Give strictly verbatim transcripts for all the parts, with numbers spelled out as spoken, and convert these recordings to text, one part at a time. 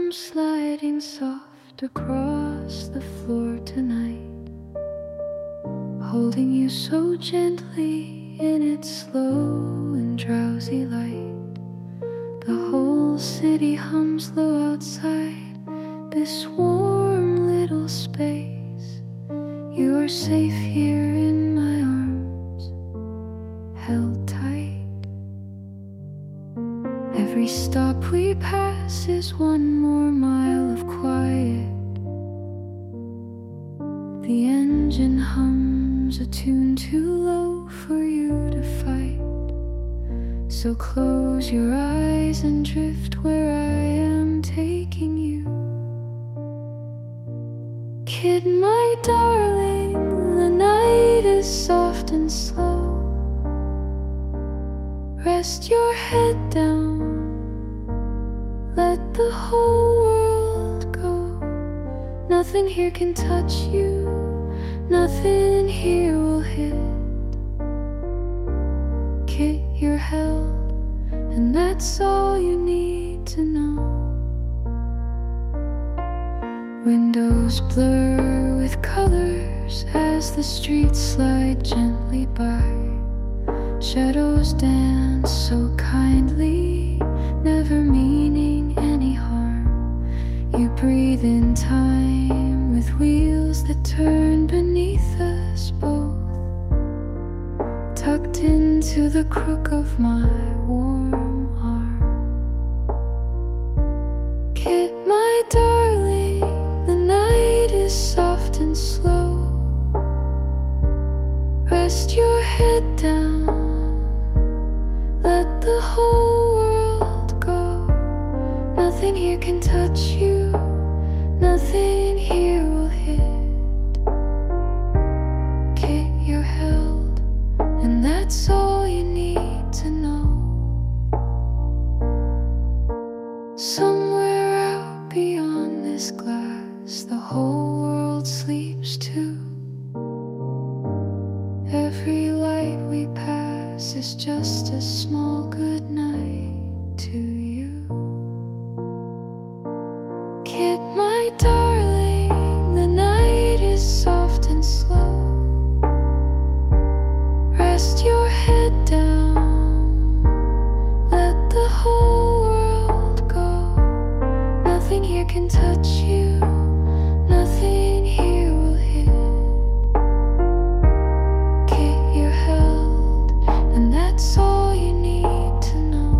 sliding soft across the floor tonight, holding you so gently in its slow and drowsy light. The whole city hums low outside this warm little space. You are safe here in my arms, held tight. Every stop we pass is one more mile of quiet. The engine hums a tune too low for you to fight. So close your eyes and drift where I am taking you. Kid, my darling, the night is soft and slow. Rest your head down, let the whole world go. Nothing here can touch you, nothing here will hit. Kid, you're held, and that's all you need to know. Windows blur with colors as the streets slide gently by. Shadows dance so kindly, never meaning any harm. You breathe in time with wheels that turn beneath us both, tucked into the crook of my warm arm. Kid, my darling, the night is soft and slow. Rest your head down, let the whole world go. Nothing here can touch you, nothing here will hit. Kid, you're held, and that's all you need to know. Somewhere out beyond this glass, the whole world sleeps too. Every light we pass is just a small good night to you. Kid, my darling, the night is soft and slow. Rest your head down, let the whole world go. Nothing here can touch you, nothing here will hit. Kid, you're held, and that's all you need to know.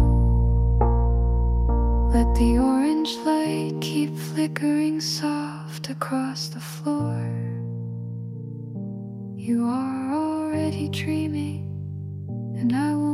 Let the orange light keep flickering soft across the floor. You are already dreaming, and I won't